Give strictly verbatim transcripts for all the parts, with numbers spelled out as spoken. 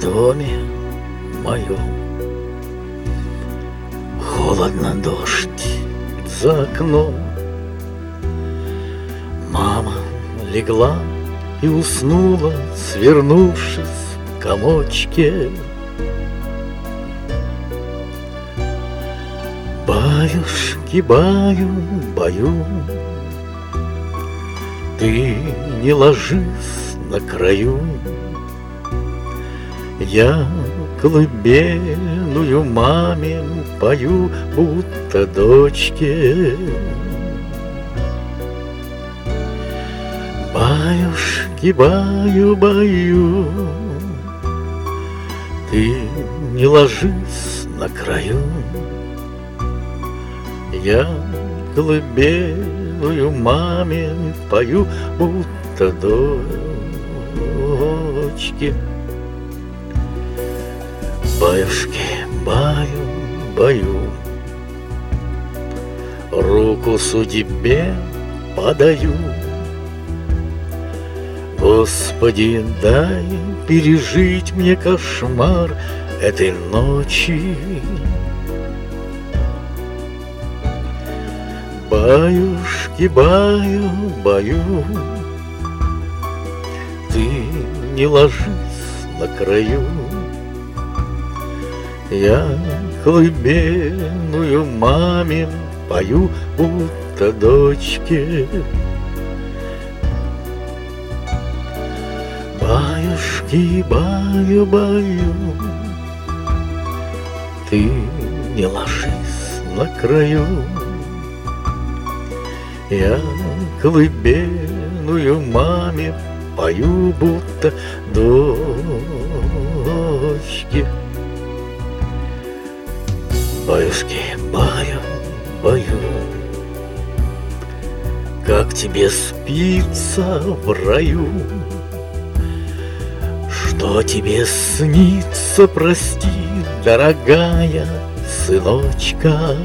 доме моем. Холодно, дождь за окном. Мама легла и уснула, свернувшись в комочке. Баюшки, баю, баю, ты не ложись на краю. Я колыбельную маме пою, будто дочке. Баюшки, баю, баю, ты не ложись на краю. Я колыбельную маме пою, будто дочке. Баюшки, баю, баю, руку судьбе подаю. Господи, дай пережить мне кошмар этой ночи. Баюшки, баю, баю, ты не ложись на краю. Я колыбельную маме пою, будто дочке. Баюшки, баю, баю, ты не ложись на краю. Я колыбельную маме пою, будто дочке. Баюшки, баю, баю, как тебе спится в раю. Что тебе снится, прости, дорогая сыночка.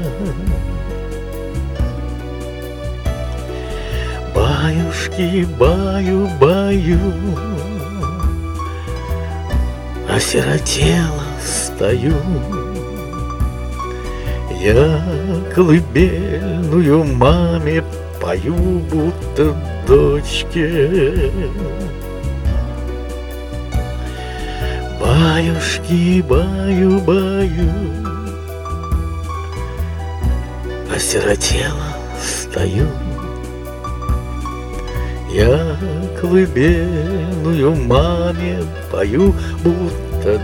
Баюшки, баю, баю, осиротела стою. Я колыбельную маме пою, будто дочке. Баюшки, баю, баю, осиротела стою. Я колыбельную маме пою, будто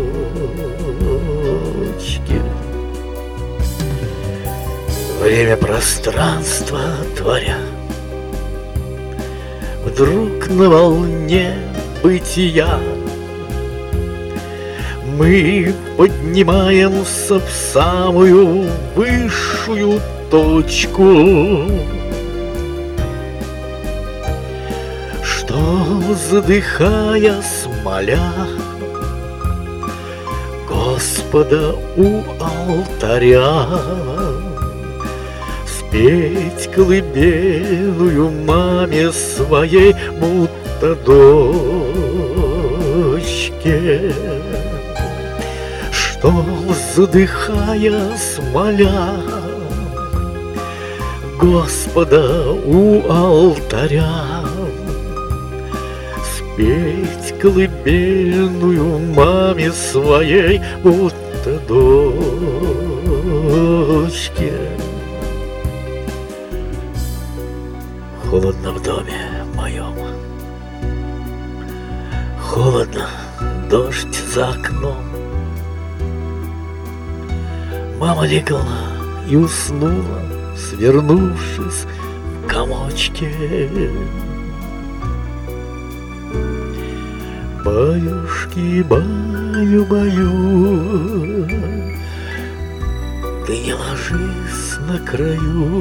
дочке. Время, пространство творя, вдруг на волне бытия мы поднимаемся в самую высшую точку, что, задыхаясь, моля Господа у алтаря, спеть колыбельную маме своей, будто дочке. Что, задыхаясь, моля Господа у алтаря, спеть колыбельную маме своей, будто дочке. Холодно в доме моем, холодно, дождь за окном. Мама легла и уснула, свернувшись в комочке. Баюшки, баю, баю, ты не ложись на краю.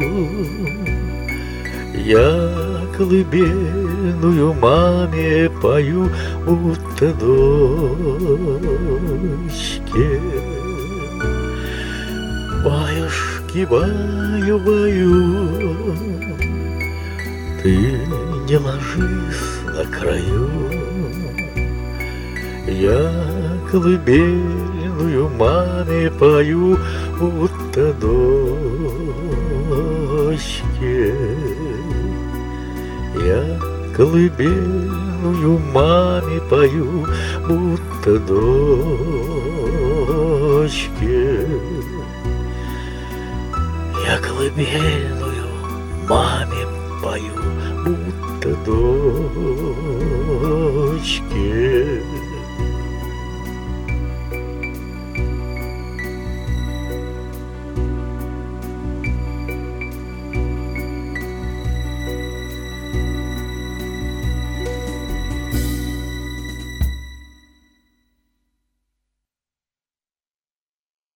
Я колыбельную маме пою, будто дочке. Баюшки, баю, баю, ты не ложись на краю. Я колыбельную маме пою, будто дочке. Я колыбельную маме пою, будто дочке. Я колыбельную маме пою, будто дочке.